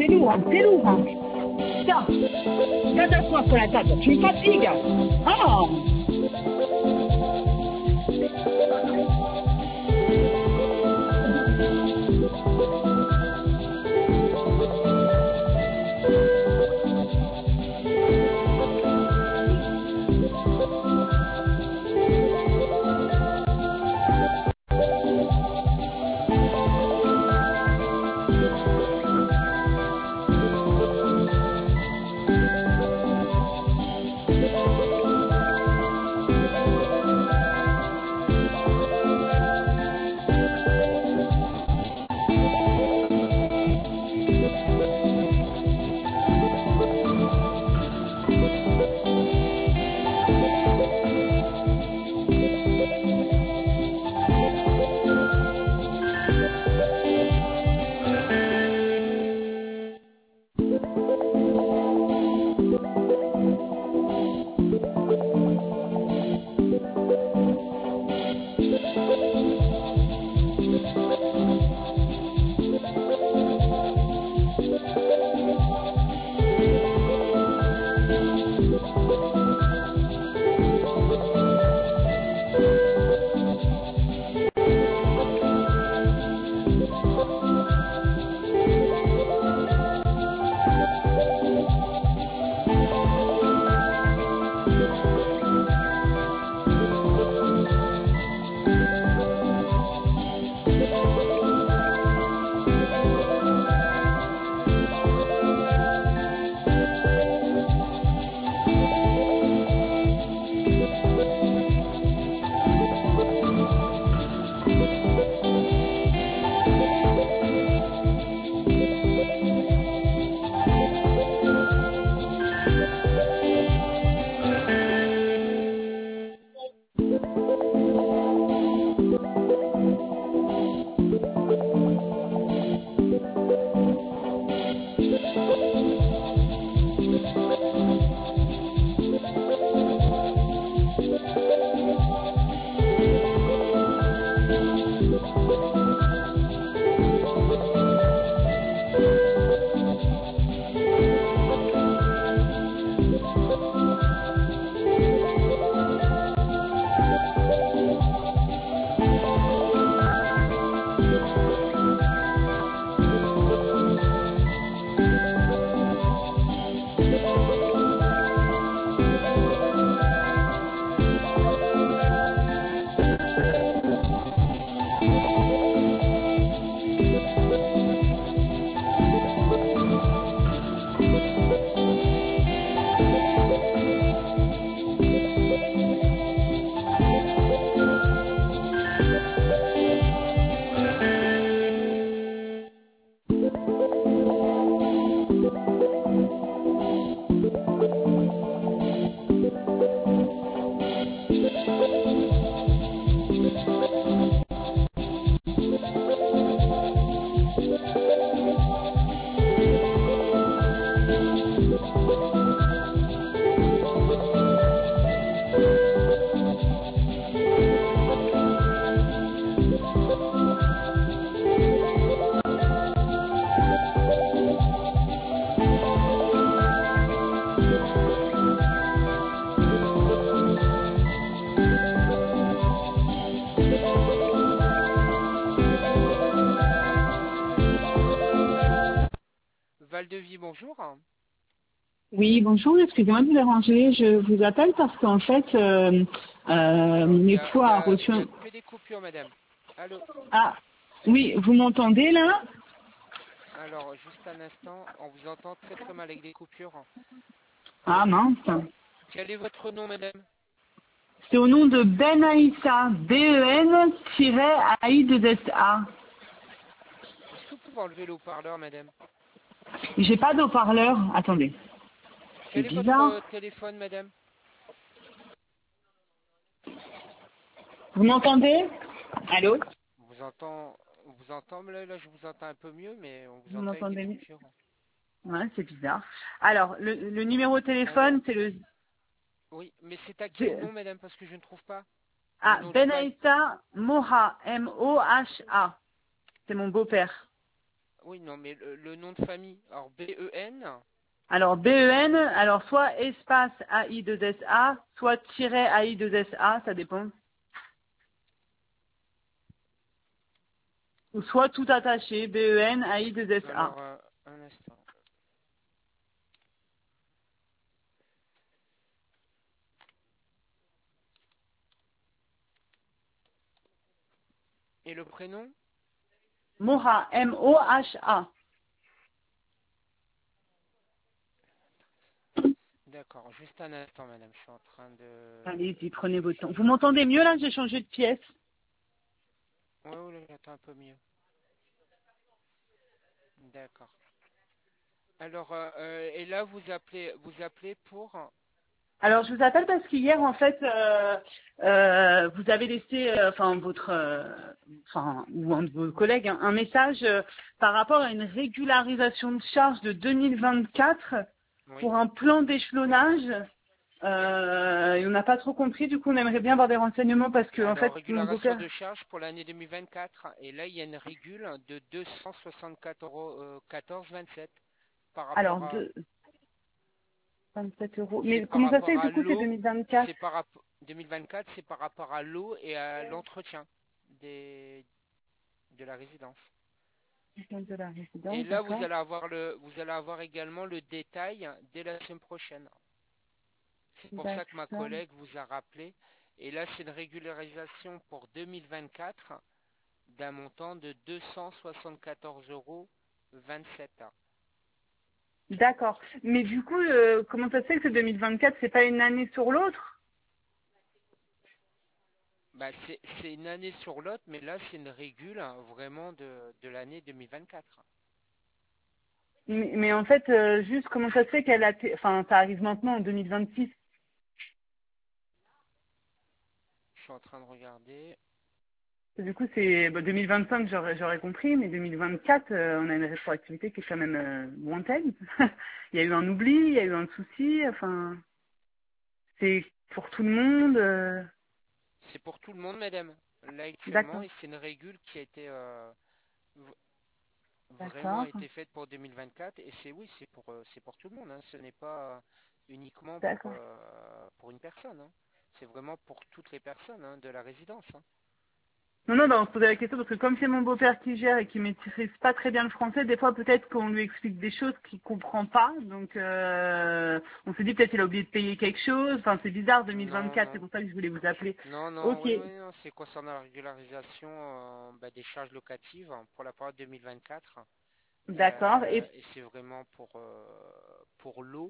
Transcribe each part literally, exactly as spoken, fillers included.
c'est lourd, hein, c'est lourd. Hein. Tiens, viens t'asseoir sur la table, tu me fatigues. Ah. Valdevie, bonjour. Oui, bonjour, excusez-moi de vous déranger. Je vous appelle parce qu'en fait, euh, euh, mon Il y a, époux il y a a- reçu il y a un... que des coupures, madame. Allô? Ah, oui, vous m'entendez là? Alors, juste un instant, on vous entend très très mal avec des coupures. Ah mince. Quel est votre nom, madame? C'est au nom de Ben Aïssa, B E N-A I deux S A. Est-ce que vous pouvez enlever le haut-parleur, madame? J'ai pas d'eau-parleur. Attendez. C'est Quel est votre bizarre. euh, téléphone, madame? Vous m'entendez? Allô? On vous entend, on vous entend, là, là, je vous entends un peu mieux, mais on vous Vous entend avec des m'entendez mieux? coupures. Ouais, c'est bizarre. Alors, le, le numéro de Alors, téléphone, c'est le... oui, mais c'est à quel nom, madame? Parce que je ne trouve pas le Ah, nom du Ben bail. Aïssa Moha, M O H A. C'est mon beau-père. Oui, non, mais le, le nom de famille. Alors, B E N. Alors B E N, alors soit espace A I deux S A, soit tiret A I deux S A, ça dépend. Ou soit tout attaché, B E N A I deux S A. Alors, euh, un instant. Et le prénom? Moha, M O H A. D'accord, juste un instant, madame. Je suis en train de... Allez-y, prenez votre temps. Vous m'entendez mieux là? J'ai changé de pièce. Ouais, ouais, j'entends un peu mieux. D'accord. Alors, euh, euh, et là, vous appelez, vous appelez pour... Alors je vous appelle parce qu'hier en fait euh, euh, vous avez laissé, euh, enfin votre, euh, enfin ou un de vos collègues, un, un message euh, par rapport à une régularisation de charge de deux mille vingt-quatre Oui. pour un plan d'échelonnage. Euh, et on n'a pas trop compris, du coup on aimerait bien avoir des renseignements parce que en Alors, fait mon régularation beau-père. de charges pour l'année deux mille vingt-quatre. Et là, il y a une régule de deux cent soixante-quatre euros, euh, quatorze vingt-sept par Alors rapport à... de vingt-sept euros. C'est Mais par comment ça se rapport fait à du coup c'est l'eau. deux mille vingt-quatre? C'est par rapport... deux mille vingt-quatre, c'est par rapport à l'eau et à l'entretien des... de la résidence. De la Et résidence, là, vous d'accord. allez avoir le, vous allez avoir également le détail dès la semaine prochaine. C'est pour ça que ma D'accord. collègue vous a rappelé. Et là, c'est une régularisation pour deux mille vingt-quatre d'un montant de deux cent soixante-quatorze euros vingt-sept. D'accord. Mais du coup, euh, comment ça se fait que c'est deux mille vingt-quatre, c'est pas une année sur l'autre? Bah, c'est c'est une année sur l'autre, mais là, c'est une régule hein, vraiment de, de l'année deux mille vingt-quatre. Mais, mais en fait, euh, juste comment ça se fait qu'elle a, été- enfin, ça arrive maintenant en deux mille vingt-six. Je suis en train de regarder. Du coup, c'est bah, deux mille vingt-cinq, j'aurais j'aurais compris, mais deux mille vingt-quatre, euh, on a une rétroactivité qui est quand même euh, lointaine. Il y a eu un oubli, il y a eu un souci. Enfin, c'est pour tout le monde. euh, C'est pour tout le monde, madame. Là, actuellement, D'accord. et c'est une régule qui a été euh, vraiment D'accord. été faite pour deux mille vingt-quatre et c'est oui, c'est pour euh, c'est pour tout le monde. Hein. Ce n'est pas uniquement pour D'accord. euh, pour une personne. Hein. C'est vraiment pour toutes les personnes hein, de la résidence. Hein. Non, non, bah, on se posait la question parce que comme c'est mon beau-père qui gère et qui maîtrise pas très bien le français, des fois peut-être qu'on lui explique des choses qu'il comprend pas. Donc euh, on s'est dit peut-être qu'il a oublié de payer quelque chose. Enfin c'est bizarre Non, deux mille vingt-quatre, c'est non, pour ça que je voulais vous appeler. non, non. Ok, Oui, oui, non, c'est concernant la régularisation euh, bah, des charges locatives hein, pour la période deux mille vingt-quatre. d'accord. Euh, Et, et c'est vraiment pour euh, pour l'eau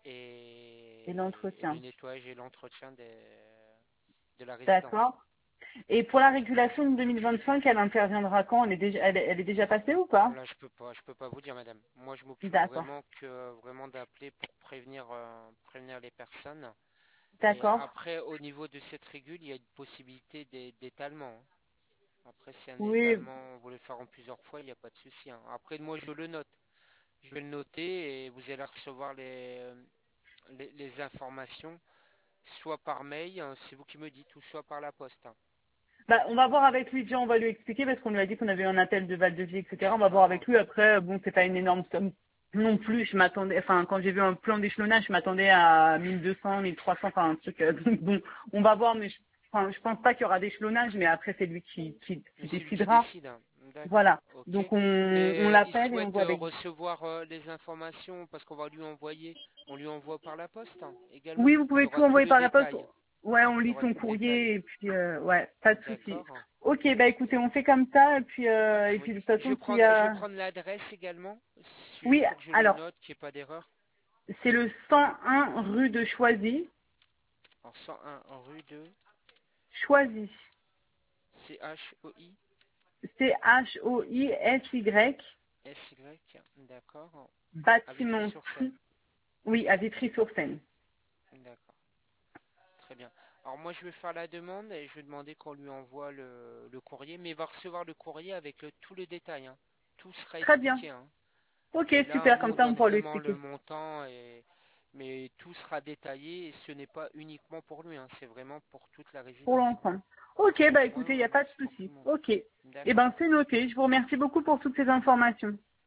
et et, et le l'entretien. nettoyage et l'entretien des de la résidence. D'accord. Et pour la régulation de deux mille vingt-cinq, elle interviendra quand? Elle est déjà, elle est, elle est déjà passée ou pas? Là, je peux pas, je peux pas vous dire, madame. Moi, je m'occupe D'accord. vraiment que vraiment d'appeler pour prévenir, euh, prévenir les personnes. Et D'accord. après, au niveau de cette régule, il y a une possibilité d'é- d'étalement. Hein. Après, si un Oui. étalement, vous le faire en plusieurs fois, il n'y a pas de souci. Hein. Après, moi, je le note. Je vais le noter et vous allez recevoir les, les, les informations, soit par mail, hein, c'est vous qui me dites, ou soit par la poste. Hein. Bah, on va voir avec lui, déjà on va lui expliquer parce qu'on lui a dit qu'on avait eu un appel de Val de Vie, et cetera. On va voir avec D'accord. lui. Après, bon, c'est pas une énorme somme non plus. Je m'attendais, enfin, quand j'ai vu un plan d'échelonnage, je m'attendais à mille deux cents, mille trois cents, enfin un truc. euh, donc bon, on va voir, mais je, enfin, je pense pas qu'il y aura d'échelonnage, mais après c'est lui qui, qui, Mais qui c'est lui qui décidera. décide. Hein. D'accord. Voilà. Ok. Donc on, on Et il l'appelle et on souhaite voit euh, avec lui. recevoir euh, les informations parce qu'on va lui envoyer. On lui envoie par la poste hein, également. Oui, vous Il y pouvez tout aura tout envoyer le par la poste. détail. Ouais, on Il y lit aura son tout le détail. courrier et puis euh, ouais, pas de souci. D'accord. Ok, bah écoutez, on fait comme ça et puis euh, et Oui. puis de toute Je façon s'il prends, y je vais a, prendre l'adresse également, oui, juste pour que je le alors note, qu'il n'y ait pas d'erreur. c'est le cent un rue de Choisy. En cent un rue de Choisy. C H O I C H O I S Y. S Y. D'accord. À Bâtiment. Vitry-sur-Seine. Oui, à Vitry-sur-Seine. D'accord. Très bien. Alors moi je vais faire la demande et je vais demander qu'on lui envoie le, le courrier, mais il va recevoir le courrier avec le, tout le détail. Hein. Tout sera Très bien. expliqué. Hein. Ok, Et là, super, nous comme on ça on donne pourra lui vraiment le expliquer. montant, et, mais tout sera détaillé et ce n'est pas uniquement pour lui, hein, c'est vraiment pour toute la Pour résidence. Hein. l'ensemble. Ok, bah Ouais, écoutez, il n'y ouais, a non, pas de c'est pour tout souci. le monde. Ok. Eh D'accord. ben c'est noté. Je vous remercie beaucoup pour toutes ces informations.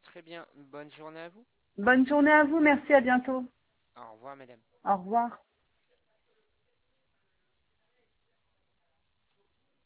Très bien. Bonne journée à vous. Bonne journée à vous, merci, à bientôt. Au revoir, madame. Au revoir.